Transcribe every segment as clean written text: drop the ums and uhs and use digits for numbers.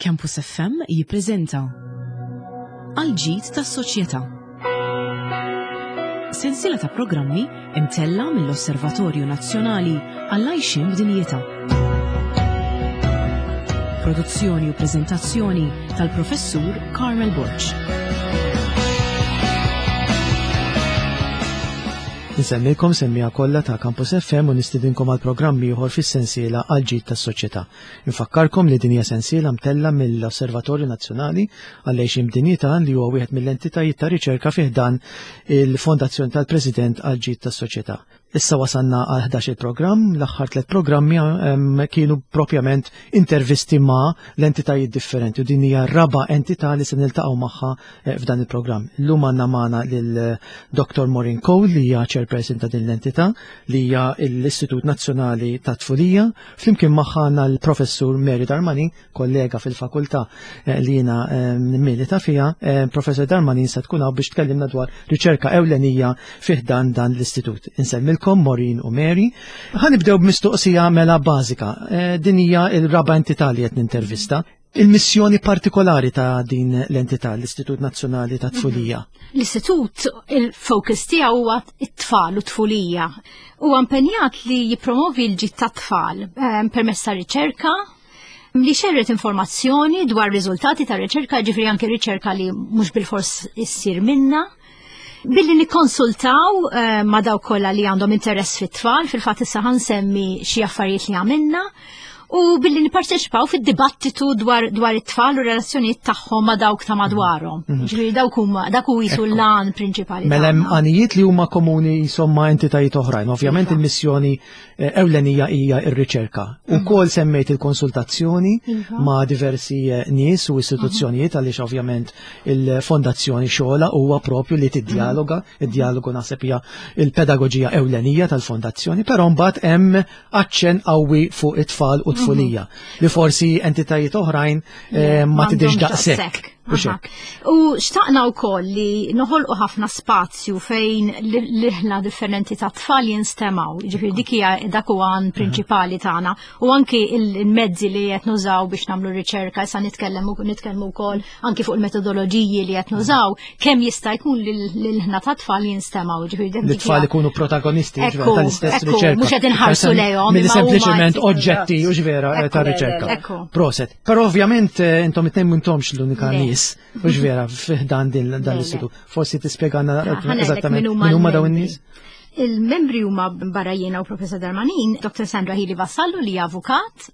Campus FM jippreżenta Għal-ġid tas-soċjetà. Sensiela ta' programmi imtella mill-Osservatorju Nazzjonali għall-għajxin b'dinjità. Produzzjoni u preżentazzjoni tal-Professur Carmel Borch. Nsemmilkom semmija kollha ta' Campus FM u nistidinkom għal programmi ieħor fis-sensiela għal-ġid tas-soċjetà. Infakkarkom li din hija sensiela mtella mill-Osservatorju Nazzjonali għall-għajxin b'dinjità li huwa wieħed mill-entitajiet ta' riċerka fih dan il-Fondazzjoni tal-President għal-ġid tas-soċjetà. Issa wasanna għal 11 il-programm, l-aħħar 3 programmi kienu propjament intervisti ma' l-entitajiet differenti u din hija raba entità li se niltaqgħu magħha f'dan il-programm. Llum għandna magħna lil Dr. Maureen Cole li hija chairperson ta' din l-entità li hija l-Istitut Nazzjonali ta' Tfulija, flimkien magħha għandna l-Professur Mary Darmanin, kollega fil-fakultà li jiena milita fiha. Professor Darmanin se tkun hawn biex tkellimna dwar riċerka ewlenija fih dan l-istitut. Insemmilkom Maureen u Mary. Ħanibdew b'mistoqsija mela bażika. Din hija l-raba entità li qed nintervista. Il-missjoni partikolari ta' din l-entità, l-Istitut Nazzjonali ta' Tfulija. L-Istitut, il-fokus tiegħu huwa t-tfal u tfulija. Huwa impenjat li jippromovi l-ġid tat-tfal permezz ta' riċerka li xerret informazzjoni dwar riżultati ta' riċerka, ġifri anke riċerka li mhux bil-fors issir minna. Billi nikkonsultaw ma' daw kollha li għandhom interess fit-tfal, fil-fatt issa ħansemmi xi affarijiet li għamilna, u billi nipparteċipaw fid-dibattitu dwar it-tfal u relazzjonijiet tagħhom ma' dawk ta' madwarhom. Ġifieri dak hu jisu l-għan prinċipali. Mela hemm għanijiet li huma komuni insomma entitajiet oħrajn. Ovvjament il-missjoni ewlenija hija r-riċerka. Ukoll semmejt il-konsultazzjoni ma' diversi nies u istituzzjonijiet għaliex ovvjament il-fondazzjoni xogħla huwa propju li tiddialoga, id-dialogu naħseb hija il-pedagoġija ewlenija tal-fondazzjoni, però mbagħad hemm aċċenn qawwi fuq it-tfal u tfulija li forsi entitajiet oħrajn ma tidhirx daqshekk. U xtaqna wkoll li noħolqu ħafna spazju fejn l-ħla differenti ta' tfal jinstemaw, ġifieri dik hija dak huwa għan prinċipali tagħna u anke il-mezzi li qed nużaw biex nagħmlu riċerka, issa nitkellmu wkoll anke fuq il-metodoloġiji li qed nużaw kemm jista' jkun l-ħna ta' tfal jinstemaw, ġifieri l-tfal ikunu protagonisti tal-istess riċerka. Mhux qed inħarsu lejhom. Milli sempliċement oġġetti u ġvera ta' riċerka. Proset. Però ovvjament intom it-tnejn m'intomx l-unika nies u ġvera f'dan l-istitut. Forsi tispjegana eżattament min huma dawn in-nies? Il-membri huma barra jiena u Professor Darmanin, Dr. Sandra Healy Vassallo li hija avukat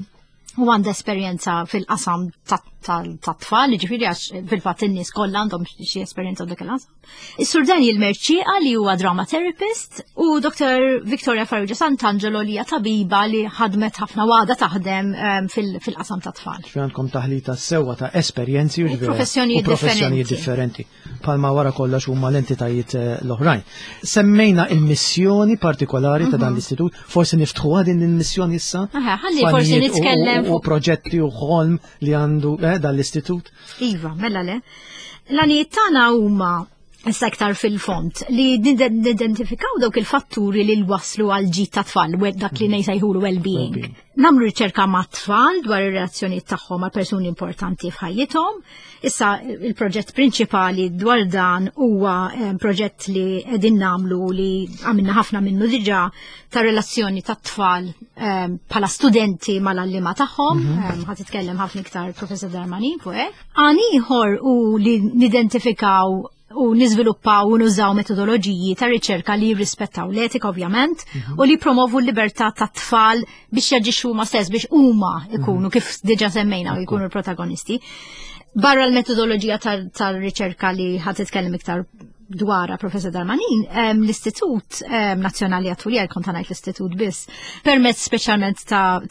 u għandha esperjenza fil-qasam tat-tfal, ġifieri għax fil-fatt in-nies kollha għandhom xi esperjenza dak il-qasam. Is-Sur Daniel Merċieqa li huwa drama therapist u Dr. Victoria Farrugia Sant'Angelo li hija tabiba li ħadmet ħafna wada taħdem fil-qasam tat-tfal. Għandkom taħlita sewwa ta' esperjenzi u professjonijiet differenti. Palma wara kollox huma l-entitajiet l-oħrajn. Semmejna il-missjoni partikolari ta' dan l-istitut, forsi niftħuha din il-missjoni issa? Ħalli forsi nitkellem u proġetti u ħolm li għandu dan l-istitut? Iva, mela le. L-għanijiet tagħna huma issa iktar fil-font li nidentifikaw dawk il-fatturi li l-waslu għal ġid ta' tfal, dak li nejsajħulu well-being. Namlu riċerka ma' tfal dwar ir-relazzjonijiet tagħhom ma' persuni importanti f'ħajjithom. Issa il-proġett prinċipali dwar dan huwa proġett li qegħdin nagħmlu li għamilna ħafna minnu diġà ta' relazzjoni ta' tfal bħala studenti mal-allima tagħhom, ħadd titkellem ħafna iktar Professor Darmanin fuq hekk. Għan ieħor u li nidentifikaw u niżviluppaw u nużaw metodoloġiji ta' riċerka li jirrispettaw l-etika ovvjament u li promovu l-libertà ta' tfal biex jaġixxu huma stess biex huma ikunu kif diġà semmejna u jkunu l-protagonisti. Barra l-metodoloġija tal-riċerka li ħadd titkellem iktar dwara Professor Darmanin, l-Istitut Nazzjonali għat-Tfulija, kont ngħid l-Istitut biss, permezz speċjalment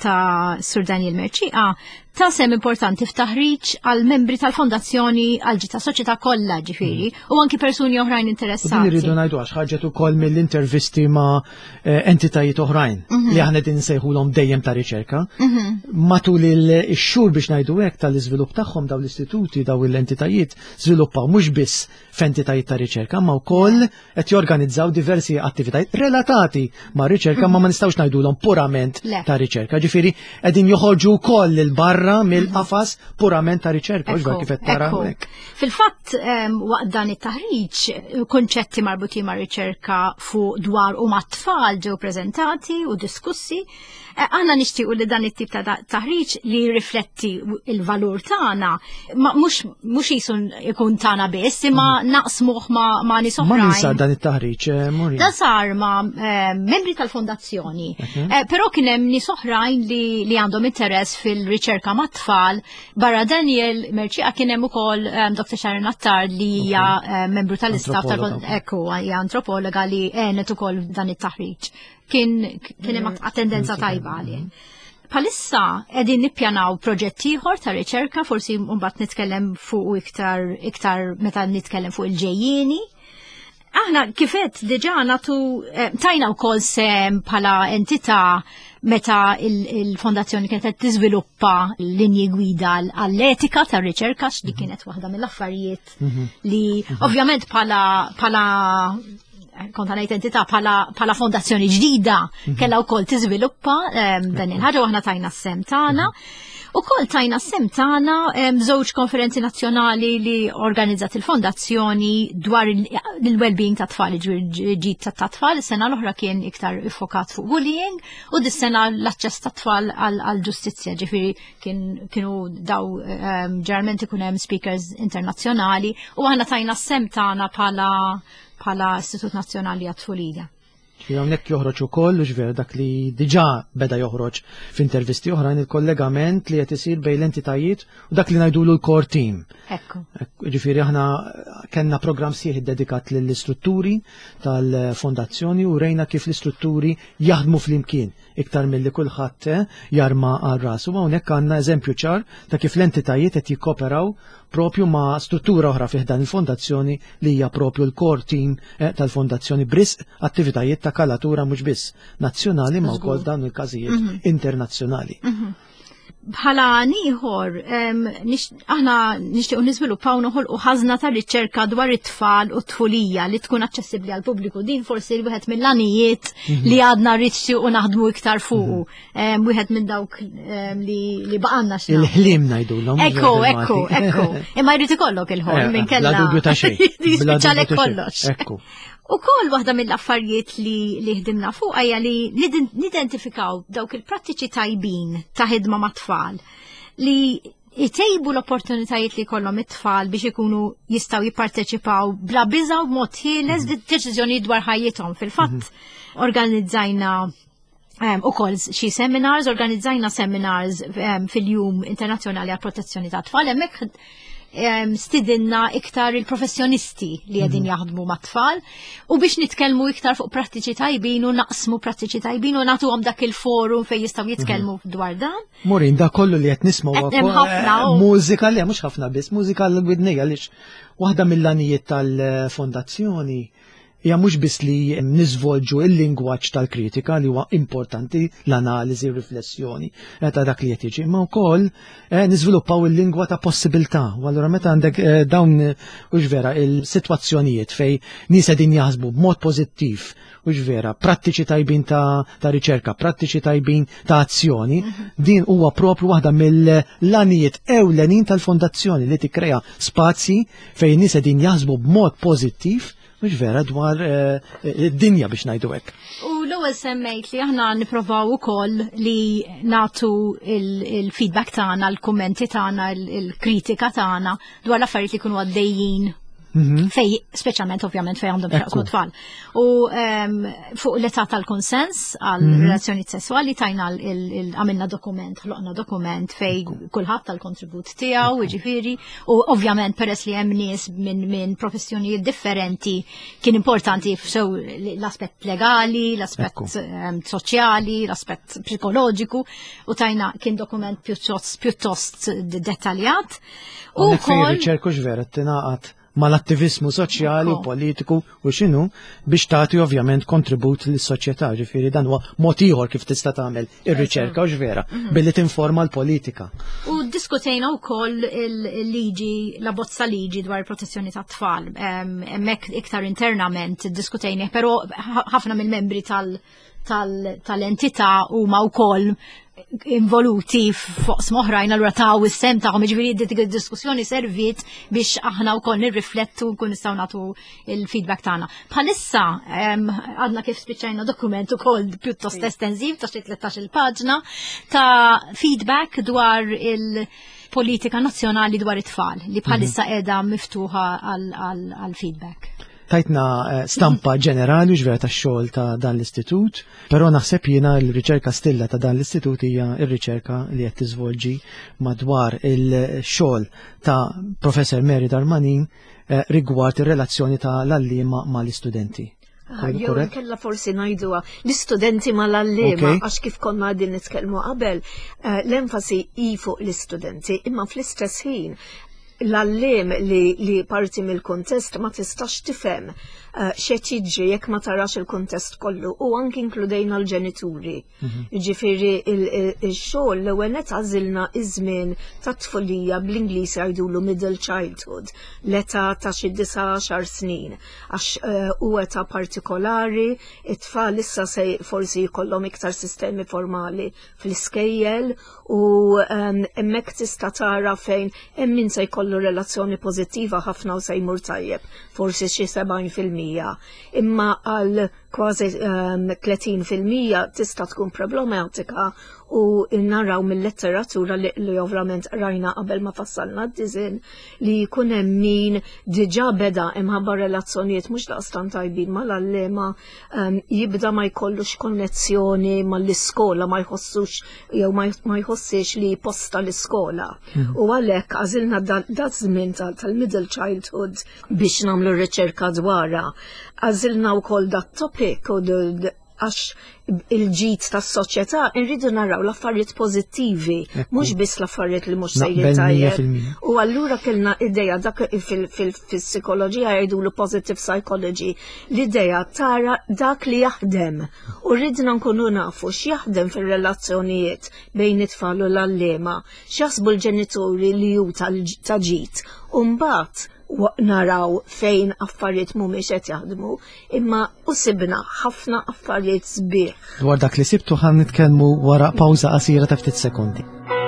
ta' Sur Daniel Merċieqa, ta' sem importanti f'taħriġ għal membri tal-fondazzjoni għal ġita soċjetà kollha ġifieri u anki persuni oħrajn interessati. Din irridu ngħidu għax ħarġet ukoll mill-intervisti ma' entitajiet oħrajn li aħna din nsejħulhom dejjem ta' riċerka. Matul ix-xhur biex ngħidu hekk tal-iżvilupp tagħhom dawn l-istituti daw l-entitajiet żviluppaw mhux biss f'entitajiet ta' riċerka ma wkoll qed jorganizzaw diversi attivitajiet relatati ma' riċerka ma nistgħux ngħidulhom purament ta' riċerka. Ġifieri qegħdin joħorġu wkoll il barra barra mill-qafas purament ta' riċerka, mhux kif qed tara hekk. Fil-fatt waqt dan it-taħriġ konċetti marbuti ma' riċerka fuq dwar u mat-tfal ġew preżentati u diskussi. Aħna nixtiequ li dan it-tip ta' taħriġ li rifletti il-valur tagħna mhux jisun ikun tagħna biss, imma naqsmuh ma' nies oħrajn. Ma nisar dan it-taħriġ, Morin. Dan sar ma' membri tal-fondazzjoni. Però kien hemm nies oħrajn li għandhom interess fil-riċerka mat-tfal. Barra Daniel Merċiqa kien hemm ukoll Dr. Sharon Attar li hija membru tal-istaff hija antropologa li għenet ukoll dan it-taħriġ. Kien hemm attendenza tajba għalih. Palissa qegħdin nippjanaw proġett ieħor ta' riċerka, forsi mbagħad nitkellem fuq iktar meta nitkellem fuq il-ġejjieni. Aħna kifet diġà nagħtu tajna wkoll sem bħala entità meta il-fondazzjoni kienet qed tiżviluppa linji gwida għall-etika tar-riċerka li kienet waħda mill-affarijiet li ovvjament bħala konta ngħid entità bħala fondazzjoni ġdida kellha wkoll tiżviluppa dan il-ħaġa u aħna tajna s-sem tagħna. Ukoll tajna s-sem tagħna żewġ konferenzi nazzjonali li organizzat il-fondazzjoni dwar il-well-being ta' tfal, ġid ta' tfal. Is-sena l-oħra kien iktar iffokat fuq bullying u dis-sena l-aċċess ta' tfal għall-ġustizzja, ġifieri kienu daw ġeneralment ikun hemm speakers internazzjonali u aħna tajna s-sem tagħna bħala Istitut Nazzjonali għat-Tfulija. Hawnhekk joħroġ ukoll ġver dak li diġà beda joħroġ f'intervisti oħrajn il-kollegament li qed isir bejn l-entitajiet u dak li ngħidulu l-core team. Ekku. Ġifieri aħna kellna programm sieħ dedikat lill-istrutturi tal-fondazzjoni u rejna kif l-istrutturi jaħdmu flimkien iktar milli kulħadd jarma għal rasu. Hawnhekk għandna eżempju ċar ta' kif l-entitajiet qed jikkoperaw propju ma' struttura oħra fih dan il-fondazzjoni li hija propju l-core team tal-fondazzjoni brisq attivitajiet ta' kalatura mhux biss nazzjonali ma' wkoll dawn il-każijiet internazzjonali. Bħala ieħor aħna nixtiequ niżviluppaw noħolqu ħażna ta' riċerka dwar it-tfal u t-tfulija li tkun aċċessibbli għall pubbliku. Din forsi wieħed mill-għanijiet li għadna rixtiequ naħdmu iktar fuqu. Wieħed minn dawk li baqanna x'na. Il-ħliem ngħidulhom. Ekku. Imma jrid ikollok il-ħolm minn kellha. Bla dubju ta' xejn. Jispiċċalek kollox. Ekku. Ukoll waħda mill-affarijiet li ħdimna fuq hija li nidentifikaw dawk il-prattiċi tajbin ta' ħidma ma' tfal li jtejbu l-opportunitajiet li jkollhom it-tfal biex ikunu jistgħu jipparteċipaw bla biża' u b'mod ħieles deċiżjonijiet dwar ħajjithom. Fil-fatt organizzajna ukoll xi seminars, organizzajna seminars fil-Jum Internazzjonali għall Protezzjoni tat Tfal. Hemmhekk stidinna iktar il-professjonisti li għedin jaħdmu mat-tfal u biex nitkellmu iktar fuq prattiċi tajbin u naqsmu prattiċi tajbin u natu għom dak il-forum fej jistaw jitkellmu dwar dan. Morin, da kollu li għet nismu mużika li mux ħafna bis, mużika l-gwidnija li waħda mill-lanijiet tal-fondazzjoni hija mhux biss li niżvolġu il-lingwaġġ tal-kritika li huwa importanti l-analiżi u riflessjoni ta' dak li qed jiġi, imma wkoll niżviluppaw il-lingwa ta' possibilità. U allura meta għandek dawn vera il-sitwazzjonijiet fej nies qegħdin jaħsbu b'mod pożittiv vera prattiċi tajbin ta' riċerka, prattiċi tajbin ta' azzjoni, din huwa propju waħda mill-lanijiet ewlenin tal-fondazzjoni li tikkrea spazji fejn nies qegħdin jaħsbu b'mod pożittiv mux vera dwar id-dinja biex najdu hekk. U l-ewwel semmejt li aħna nipprovaw ukoll li natu il-feedback tagħna, l-kummenti tagħna, il-kritika tagħna dwar l-affarijiet li jkunu għaddejjin fej, speċjalment ovvjament fej għandhom xaqsu tfal. U fuq l-età tal-konsens għal relazzjonijiet sessuali tajna għamilna dokument, ħloqna dokument fej kulħadd tal-kontribut tiegħu, ġifieri, u ovvjament peress li hemm nies minn professjonijiet differenti kien importanti sew l-aspett legali, l-aspett soċjali, l-aspett psikoloġiku u tajna kien dokument pjuttost dettaljat. U kol riċerku ġvera t-tinaqat mal-attivizmu soċjali u politiku u xinu biex tagħti ovvjament kontribut lis-soċjetà, ġifieri dan huwa mod ieħor kif tista' tagħmel ir-riċerka u ġvera billi tinforma l-politika. U ddiskutejna wkoll il-liġi, la bozza liġi dwar il-protezzjoni tat-tfal. Hemmhekk iktar internament diskutejni, però ħafna mill-membri tal-entità huma wkoll involuti fuq smoħrajn allura taw is-sem tagħhom, jiġifieri dik id-diskussjoni servit biex aħna wkoll nirriflettu nkun nistgħu nagħtu il-feedback tagħna. Bħalissa għadna kif spiċċajna dokument ukoll pjuttost estensiv ta' xi 13-il paġna ta' feedback dwar il-politika nazzjonali dwar it-tfal li bħalissa qiegħda miftuħa għal feedback. Tajtna stampa ġenerali ġvera ta' xogħol ta' dan l-istitut, però naħseb jiena l-riċerka stilla ta' dan l-istitut hija r-riċerka li qed tiżvolġi madwar il-xogħol ta' Professor Mary Darmanin rigward ir-relazzjoni ta' l-allima mal-istudenti. Jew kella forsi ngħiduha l-istudenti mal-allima għax kif konna qegħdin nitkellmu qabel l-enfasi hi fuq l-istudenti imma fl-istess ħin l-allim li parti mill-kontest ma tistax tifhem x'qed jiġri jekk ma tarax il-kontest kollu u anki inkludejna l-ġenituri. Jiġifieri il-xogħol l-ewwel qed għażilna iż-żmien tat-tfulija bl-Ingliż jgħidulu middle childhood, l-età ta' xi 19 snin għax huwa età partikolari, it-tfal issa se forsi jkollhom iktar sistemi formali fl-iskejjel u hemmhekk tista' tara fejn hemm min se jkollu relazzjoni pożittiva ħafna u se jmur tajjeb, forsi xi 70%. Imma għal kważi 30% tista' tkun problematika u naraw mill-letteratura li ovvjament rajna qabel ma fassalna d-dizin li jkun hemm min diġà beda imħabba relazzjonijiet mhux daqstan tajbin mal-allema jibda ma jkollux konnezzjoni mal-iskola ma jħossux jew ma jħossix li posta l-iskola. U għalhekk għażilna da żmien tal-middle childhood biex nagħmlu riċerka dwarha. Għażilna wkoll dat topic u għax il-ġid tas-soċjetà nridu naraw l-affarijiet pożittivi, mhux biss l-affarijiet li mhux sejrin tajjeb. U allura kellna idea dak fil-psikoloġija jgħidulu positive psychology, l-idea tara dak li jaħdem. U rridna nkunu nafu x'jaħdem fir-relazzjonijiet bejn it-tfal u l-allema, x'jaħsbu l-ġenituri li hu ta' ġid. U mbagħad naraw fejn affarijiet mhumiex qed jaħdmu, imma u sibna ħafna affarijiet sbieħ. Dwar dak li sibtu ħan nitkellmu wara pawża qasira ta' ftit sekondi.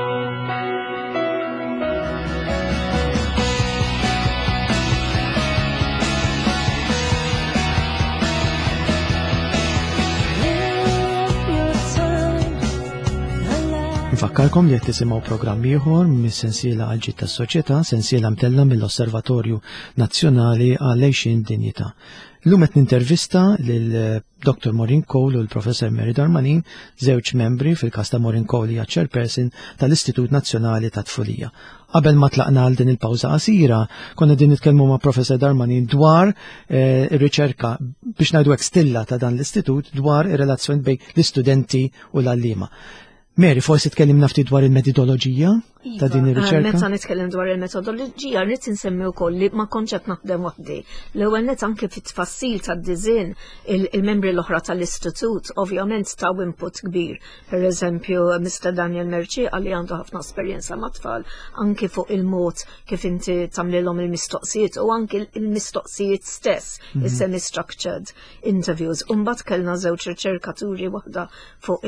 Nfakkarkom li qed tisimgħu programm ieħor mis-sensiela għal ġid tas-soċjetà, sensiela mtella mill-Osservatorju Nazzjonali għall-Għejxin Dinjità. Llum qed nintervista lil Dr. Maureen Cole u l-Professor Mary Darmanin, żewġ membri fil-każ ta' Maureen Cole hija chairperson tal-Istitut Nazzjonali tat-Tfulija. Qabel ma tlaqna għal din il-pawża qasira, konna din nitkellmu ma' Professor Darmanin dwar ir-riċerka biex ngħidu hekk stilla ta' dan l-istitut dwar ir-relazzjoni bejn l-istudenti u l-allima. Mary, forsi tkellimna ftit dwar il-metodoloġija ta' din ir-riċerka? Meta nitkellem dwar il-metodoloġija, rrid insemmi wkoll li ma kontx qed naħdem waħdi. L-ewwel net anke fit-tfassil tad-disinn il-membri l-oħra tal-istitut ovvjament taw input kbir. Pereżempju, Mr. Daniel Merċi għalli għandu ħafna esperjenza ma' tfal anke fuq il-mod kif inti tagħmlilhom il-mistoqsijiet u anke il-mistoqsijiet stess, is-semi-structured interviews. U mbagħad kellna żewġ riċerkaturi waħda fuq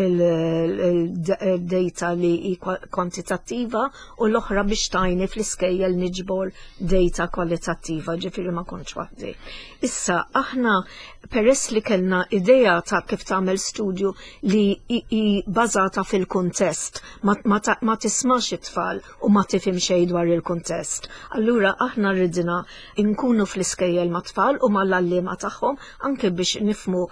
il-data li kwantitattiva u l-oħra biex tajni fl-iskejjel niġbor data kwalitattiva, ġifieri ma kontx waħdi. Issa aħna peress li kellna idea ta' kif tagħmel studju li bażata fil-kuntest, ma tismax it-tfal u ma tifhem xejn dwar il-kuntest. Allura aħna rridna nkunu fl-iskejjel ma' tfal u mal-allima tagħhom anke biex nifmu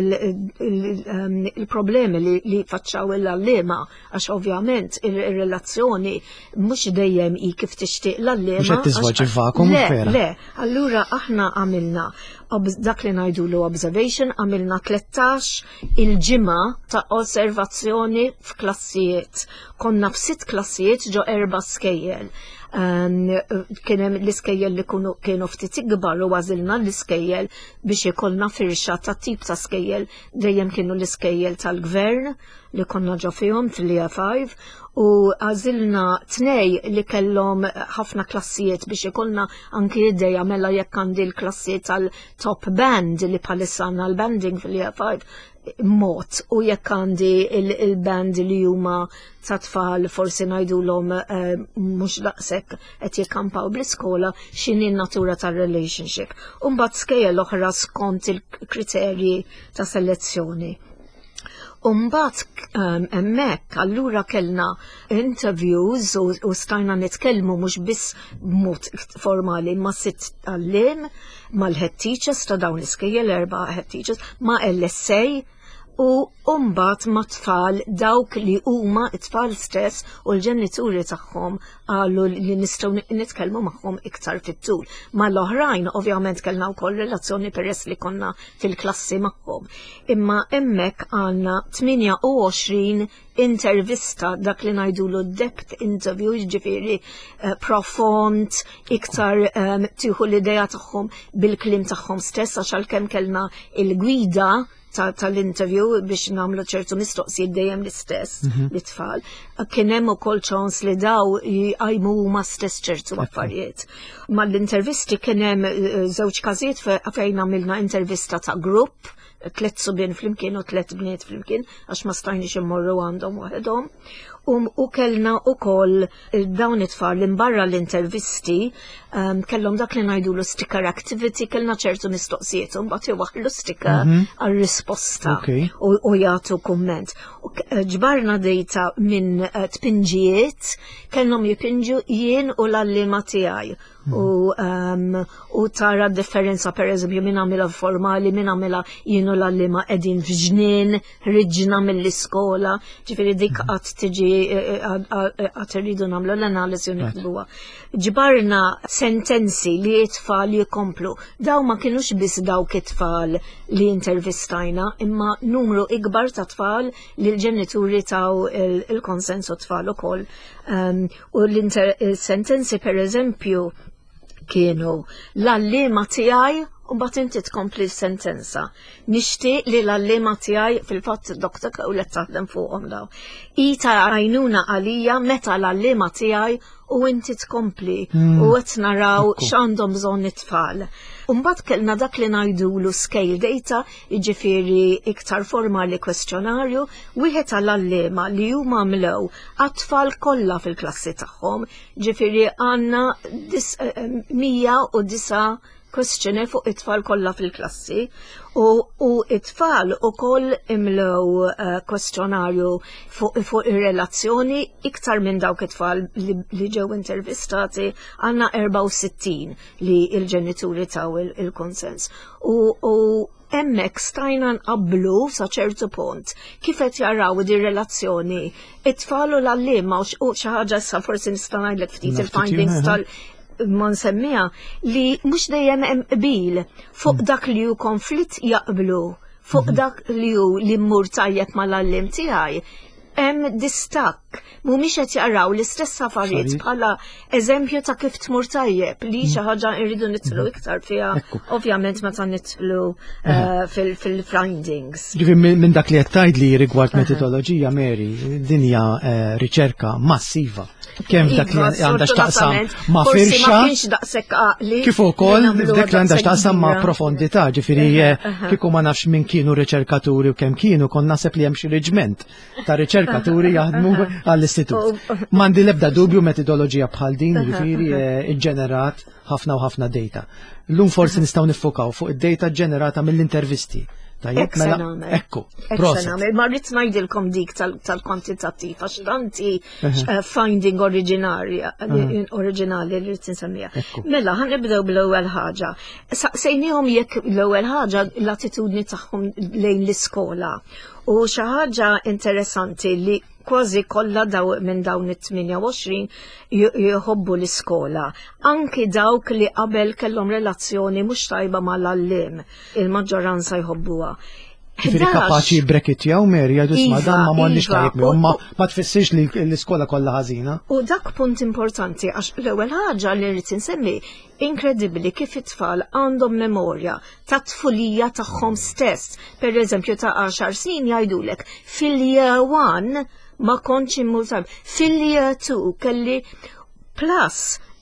il-problemi li faċċaw l-allima għax ovvjament ir-relazzjoni mhux dejjem hi kif tixtieq l-allima. Mhux qed tiżvolġi f'vakum vera. Le, allura aħna għamilna dak li ngħidulu observation, għamilna 13 il-ġimgħa ta' osservazzjoni f'klassijiet. Konna f'6 klassijiet ġo 4 skejjel. Kien hemm l-iskejjel li kienu ftit ikbar u għażilna l-iskejjel biex ikollna firxa ta' tip ta' skejjel dejjem kienu l-iskejjel tal-gvern li konna ġo fihom fil-5 u għażilna 2 li kellhom ħafna klassijiet biex ikollna anki idea mela jekk għandi l-klassijiet top band li palissa għandna l-banding fil-year 5 mod u jekk għandi il-band li huma ta' tfal forsi ngħidulhom mhux daqshekk qed jikkampaw bl-iskola x'inhi n-natura tar-relationship. U mbagħad skejjel oħra skont il-kriterji ta' selezzjoni. Mbagħad hemmhekk allura kellna interviews u stajna nitkellmu mhux biss b'mod formali ma' 6 għalliem mal-head teachers ta' dawn l-iskejjel 4 head teachers ma' LSA u mbagħad ma' tfal dawk li huma t-tfal stess u l-ġenituri tagħhom qalu li nistgħu nitkellmu magħhom iktar fit-tul. Ma l-oħrajn ovvjament kellna wkoll relazzjoni peress li konna fil-klassi magħhom. Imma hemmhekk għandna 28 intervista dak li ngħidulu depth interview, ġifieri profond, iktar tieħu l-idea tagħhom bil-kliem tagħhom stess għax għalkemm kellna il-gwida tal-interview biex namlu ċertu mistoqsijiet dejjem l-istess l-tfal. Kien hemm ukoll ċans li daw jqajmu huma stess ċertu affarijiet. Mal-intervisti kien hemm żewġ każijiet fejn għamilna intervista ta' grupp, 3 subien flimkien u 3 bniet flimkien għax ma stajniex immorru għandhom waħedhom. U kellna ukoll dawn it-tfal li mbarra l-intervisti kellhom dak li ngħidulu sticker activity, kellna ċertu mistoqsijiet u mbagħad iwaħħlu sticker għar-risposta u jagħtu kumment. Ġbarna dejta minn tpinġijiet kellhom jipinġu jien u l-allima tiegħi. U tara differenza pereżempju min għamilha formali, min għamilha jien u l-allima qegħdin f'ġnien, riġna mill-iskola, ġifieri dik qatt tiġi qatt irridu nagħmlu l-analiżi u niktubuha. Ġbarna sentenzi li t-tfal jikomplu. Daw ma kienux biss dawk it-tfal li intervistajna, imma numru ikbar ta' tfal li l-ġenituri taw il-konsensu tfal ukoll. U l-sentenzi pereżempju kienu l-allima tiegħi u mbagħad inti tkompli s-sentenza. Nixtieq li l-allima tiegħi fil-fatt Dr. Kawlet taħdem fuqhom daw. Ita għajnuna għalija meta l-allima tiegħi u inti tkompli u qed naraw x'għandhom bżonn it-tfal. Mbagħad kellna dak li ngħidulu scale data, jiġifieri iktar formali kwestjonarju, wieħed għall-allima li huma mlew għat-tfal kollha fil-klassi tagħhom, ġifieri għandna 109 kwestjoni fuq it-tfal kollha fil-klassi u it-tfal ukoll imlew kwestjonarju fuq ir-relazzjoni iktar minn dawk it-tfal li ġew intervistati għandna 64 li l-ġenituri taw il-konsens. U hemmhekk stajna nqabblu sa ċertu punt kif qed jaraw di relazzjoni it-tfal u l-allima u xi ħaġa issa forsi nista' ngħidlek ftit il-findings ma nsemmija li mhux dejjem hemm qbil fuq dak li hu konflitt jaqblu, fuq dak li hu li mmur tajjeb mal-allim tiegħi. Hemm distakk, mhumiex qed jaraw l-istess affarijiet bħala eżempju ta' kif tmur tajjeb li xi ħaġa rridu nitlu iktar fiha, ovvjament meta nitlu fil-findings. Minn dak li qed tgħidli rigward metodoloġija, Mary, din hija riċerka massiva. Kemm dak li għandha x'taqsam ma' firxa kif ukoll dak li għandha x'taqsam ma' profondità, ġifieri kieku ma nafx min kienu riċerkaturi u kemm kienu kon naħseb li hemm xi riġment ta' riċerkaturi jaħdmu għall-istitut. M'għandi l-ebda dubju metodoloġija bħal din ġifieri iġġenerat ħafna u ħafna data. Llum forsi nistgħu niffokaw fuq id-data ġġenerata mill-intervisti. Tajjeb, mela, ekku, proset. Ma rrid ngħidilkom dik tal-kwantitattiv għax tanti finding oriġinali li rrid insemmija. Mela, ħanibdew bl-ewwel ħaġa. Saqsejniehom jekk l-ewwel ħaġa l-attitudni tagħhom lejn l-iskola. U xi ħaġa interessanti li kważi kollha minn dawn it-28 jħobbu l-iskola. Anki dawk li qabel kellhom relazzjoni mhux tajba mal-alliem, il-maġġoranza jħobbuha. Ġifieri kapaċi jibrekkitjaw Mary għadu isma' dan ma m'għandniex tajjeb ma tfissirx li l-iskola kollha ħażina. U dak punt importanti għax l-ewwel ħaġa li rrid insemmi inkredibbli kif it-tfal għandhom memorja ta' tfulija tagħhom stess. Pereżempju ta' 10 snin jgħidulek fil-year 1 ma kontx immur tajb. Fil-year 2 kelli plus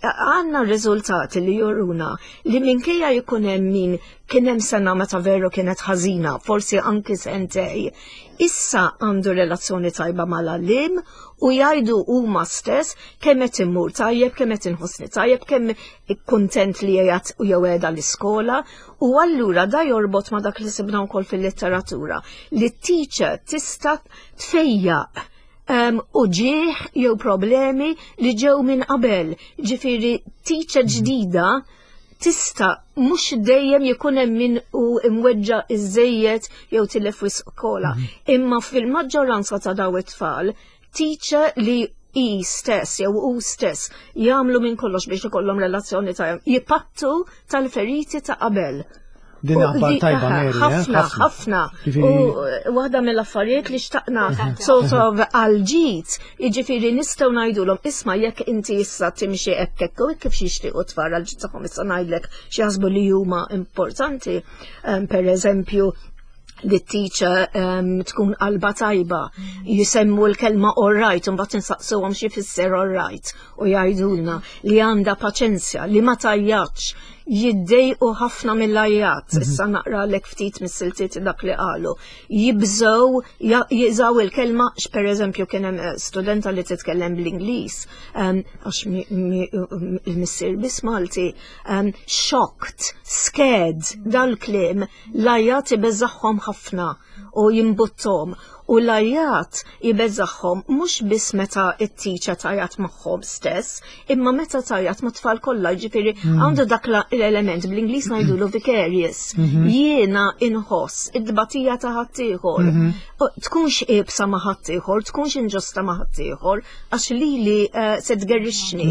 għanna riżultati li juruna li minkejja jkun hemm min kien hemm sena meta veru kienet ħażina, forsi anki sentej, issa għandu relazzjoni tajba mal-għallim u jgħidu huma stess kemm qed immur tajjeb, kemm qed inħossni tajjeb, kemm kuntent li jgħid u jew qiegħda l-iskola, u allura da jorbot ma dak li sibna wkoll fil-litteratura li t-teacher tista' tfejjaq u ġieħ jew problemi li ġew minn qabel. Ġifieri teacher ġdida tista' mhux dejjem jkun hemm min u imweġġa' iżejjed jew tilef wisq-kola. Imma fil-maġġoranza ta' daw it-tfal, teacher li i stess jew u stess jagħmlu minn kollox biex ikollhom relazzjoni tajjeb, jipattu tal-feriti ta' qabel. Din aħbar tajba Mary, ħafna. U waħda mill-affarijiet li xtaqna sort of għal-ġid, jiġifieri nistgħu ngħidulhom isma' jekk inti issa timxi hekk u kif jixtiequ tfal għal-ġid tagħhom issa ngħidlek xi jaħsbu li huma importanti. Pereżempju, li t-teacher tkun qalba tajba, jisemmu l-kelma all right, un bat nsaqsuhom xi fisser all right, u jgħidulna li għandha paċenzja, li ma tajjatx, jiddejqu ħafna mill-ajjat, issa naqra lek ftit mis-siltiet dak li qalu, jibżgħu jiżgħu il-kelma per eżempju kien hemm studenta li titkellem bl-Ingliż, għax il-missier biss Malti, shocked, scared, dal-kliem, l-ajjat ibeżżagħhom ħafna u jimbuttom. U l-ajjat jibezzaħħom mhux biss meta it-teacher tajjat magħhom stess, imma meta tajjat ma' tfal kollha, ġifieri għandu dak l-element bl-Ingliż ngħidulu vicarious. Jiena inħoss id-dbatija ta' ħaddieħor. Tkunx qiebsa ma' ħaddieħor, tkunx inġusta ma' ħaddieħor, għax lili se tgerrixni.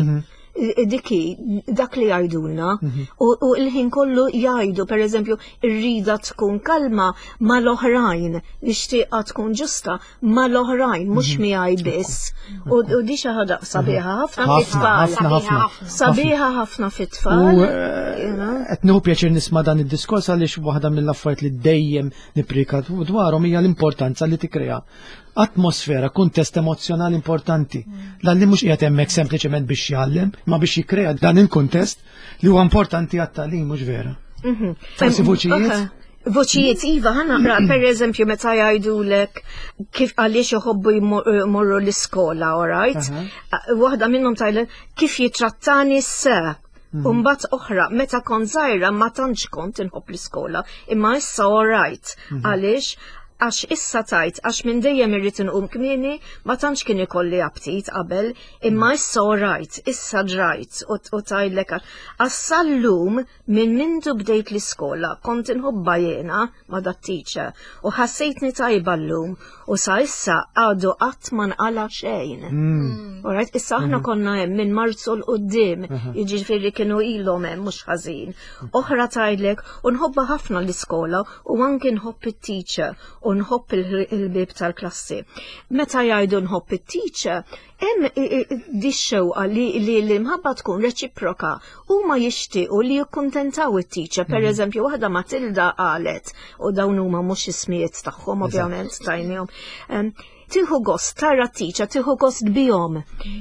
Diki, dak li jgħidulna, u l-ħin kollu jgħidu, per eżempju, irrida tkun kalma ma l-oħrajn, nixtieqa tkun ġusta ma l-oħrajn, mhux miegħi biss. U di xi ħaġa sabiħa ħafna fit-tfal. Sabiħa ħafna fit-tfal. Qed nieħu pjaċir nisma' dan id-diskors għaliex waħda mill-affarijiet li dejjem nipprika dwarhom hija l-importanza li tikkrea atmosfera, kuntest emozjonali importanti. L-għallim mhux qiegħed hemmhekk sempliċement biex jgħallem, ma biex jikkrea dan il-kuntest li huwa importanti għat-tagħlim mhux vera. Forsi vuċijiet? Voċijiet iva, ħanaqra per eżempju meta jgħidulek kif għaliex iħobbu jmorru l-iskola, all right? Waħda minnhom tajlek kif jitrattani se. Umbat oħra, meta kon żgħira ma tantx kont inħobb l-iskola, imma issa all right. Għaliex għax issa tajt, għax minn dejjem irrid inqum kmieni, ma tantx kien ikolli aptit qabel, imma issa rajt, issa ġrajt u tajlek għassa llum minn mindu bdejt l-iskola, kont inħobba jiena ma dat teacher u ħassejtni tajba llum u sa issa għadu qatt ma nqala xejn. Alright, issa aħna konna hemm minn Marzu l-qudiem, jiġifieri kienu ilhom hemm mhux ħażin. Oħra tajlek u nħobba ħafna l-iskola u anke nħobb it-teacher u nħobb il-bib tal-klassi. Meta jgħidu nħobb it-teacher, hemm di xewqa li l-imħabba tkun reċiproka. Huma jixtiequ li jikkuntentaw it-teacher. Pereżempju, waħda Matilda qalet, u dawn huma mhux ismijiet tagħhom ovvjament tajnihom. Tieħu gost tara t-teacher, tieħu gost bihom.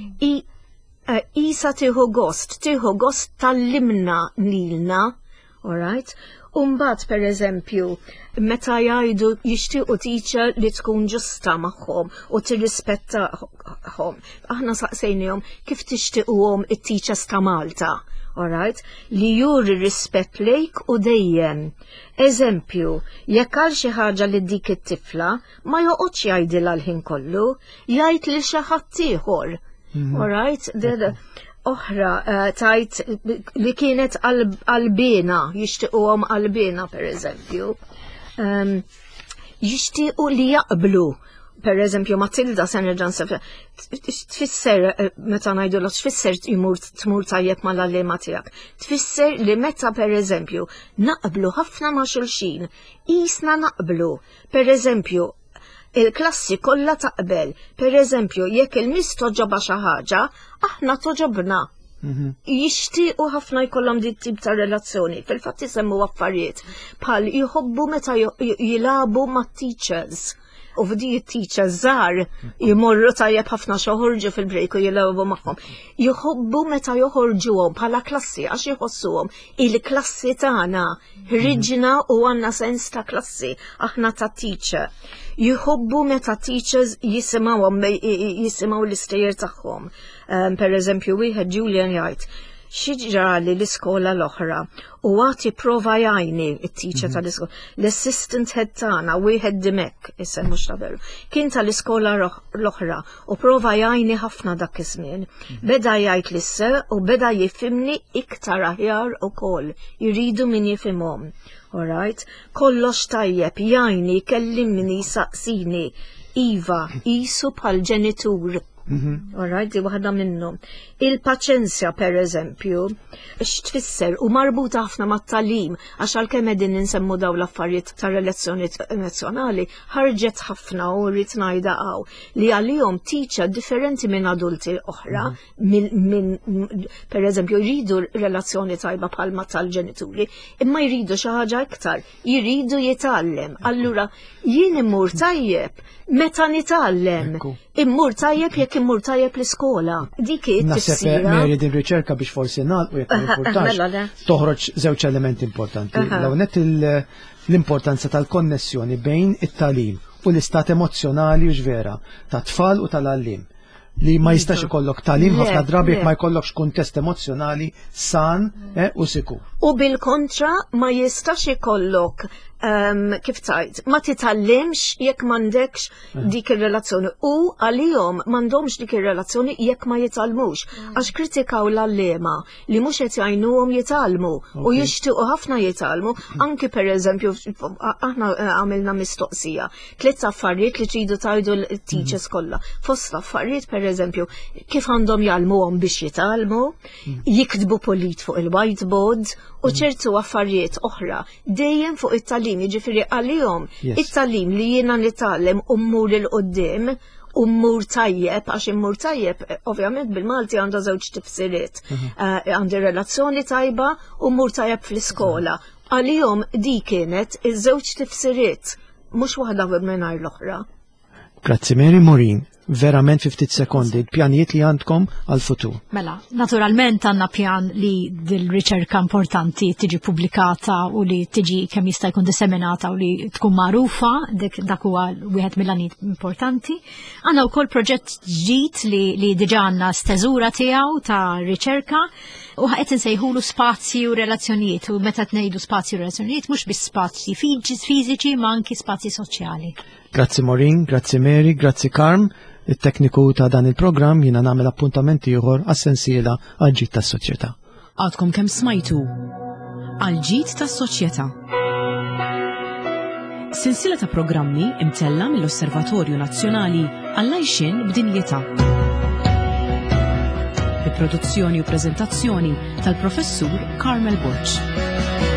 Isa tieħu gost tal-limna lilna, all right? Umbat, per eżempju, meta jgħidu jixtiequ teacher li tkun ġusta magħhom u tirrispettahom. Aħna saqsejnihom kif tixtiequhom it-teachers ta' Malta, all right? Li juri rispett lejk u dejjem. Eżempju, jekk għal xi ħaġa li dik it-tifla, ma joqgħodx jgħidilha l-ħin kollu, jgħid lil xi ħadd ieħor. All right? Oħra tajt li kienet qalbina, jixtiequhom qalbina per eżempju. Jixtiequ li jaqblu. Per eżempju, Matilda se nerġa' nsef. Tfisser meta ngħidulha tfisser tmur tajjeb mal-għalliema tiegħek. Tfisser li meta per eżempju naqblu ħafna ma' xulxin, qisna naqblu. Per eżempju, il-klassi kollha taqbel. Per eżempju, jekk il-miss toġoba xi ħaġa, aħna toġobna. Jixtiequ ħafna jkollhom din tip ta' relazzjoni. Fil-fatt isemmu affarijiet bħal jħobbu meta jilagħbu mat-teachers. U f'di it-teachers żgħar jmorru tajjeb ħafna xoħorġu fil-break u jilgħbu magħhom. Jħobbu meta joħorġuhom bħala klassi għax jħossuhom il-klassi tagħna riġna u għandna sens ta' klassi aħna ta' teacher. Jħobbu meta teachers jisimgħu l-istejjer tagħhom. Per eżempju, wieħed Julian jgħid xiġrali l-iskola l-oħra u għati prova jajni it-teacher tal-iskola. L-assistant head tana wieħed Dimek, issa mhux ta' veru, kien tal-iskola l-oħra u prova jajni ħafna dak iż-żmien. Beda jgħid lissa u beda jifimni iktar aħjar ukoll. Jridu min jifimhom. Alright? Kollox tajjeb, jajni, kellimni, saqsini. Iva, isu bħal ġenitur. Alright, di waħda minnhom. Il-paċenzja per eżempju, x'tfisser u marbuta ħafna mat-talim għax għalkemm qegħdin insemmu daw l-affarijiet ta' relazzjonijiet nazzjonali, ħarġet ħafna u rrid ngħidha li għalihom teacher differenti minn adulti oħra, per eżempju jridu relazzjoni tajba bħalma tal-ġenituri, imma jridu xi ħaġa iktar, jridu jitgħallem. Allura jien immur tajjeb meta nitgħallem, immur tajjeb jekk immur tajjeb l-iskola. Dik Naħseb Mary din riċerka biex forsi nagħlqu jekk ma importax toħroġ żewġ elementi importanti. L-ewwel l-importanza tal-konnessjoni bejn it-tagħlim u l-istat emozjonali u ġvera ta' tfal u tal-għallim. Li ma jistax ikollok tagħlim ħafna drabi ma jkollokx kuntest emozjonali san u sikur. U bil-kontra ma jistax ikollok kif tajt, ma titgħallimx jekk m'għandekx dik ir-relazzjoni u għalihom m'għandhomx dik ir-relazzjoni jekk ma jitgħallmux għax kritikaw l-allema li mhux qed jgħinuhom jitgħallmu u jixtiequ ħafna jitgħallmu anki pereżempju aħna għamilna mistoqsija 3 affarijiet li tridu tajdu l-teachers kollha. Fost affarijiet pereżempju kif għandhom jgħallmuhom biex jitgħallmu, jiktbu polit fuq il-whiteboard u ċertu affarijiet oħra dejjem fuq it-tagħlim. Jiġifieri għalihom it-tagħlim li jiena nitgħallem u mmur il-qudiem u mmur tajjeb, għax immur tajjeb ovvjament bil-Malti għandha żewġ tifsiriet. Għandi relazzjoni tajba u mmur tajjeb fl-iskola. Għalihom di kienet iż-żewġ tifsiriet, mhux waħda mingħajr l-oħra. Grazzi Mary Morin. Verament 50 sekondi, il-pjanijiet li għandkom għal-futur. Mela, naturalment għanna pjan li dil-riċerka importanti tiġi pubblikata u li tiġi kemm jista' jkun disseminata u li tkun magħrufa, dak huwa wieħed mill-għanijiet importanti. Għandna wkoll proġett ġdid li diġà għandna steżura tiegħu ta' riċerka u qed insejħulu spazji u relazzjonijiet u meta tnejdu spazji u relazzjonijiet mhux biss spazji fiżiċi ma anki spazji soċjali. Grazzi Maureen, grazzi Mary, grazzi Carm. Il-tekniku ta' dan il-programm jiena nagħmel appuntamenti ieħor għas-sensiela għal-ġid tas-soċjetà. Għadkom kemm smajtu għal-ġid tas-soċjetà. Sensiela ta' programmi imtella mill-Osservatorju Nazzjonali għall-għajxin b'dinjità. Bi produzzjoni u preżentazzjoni tal-Professur Carmel Burch.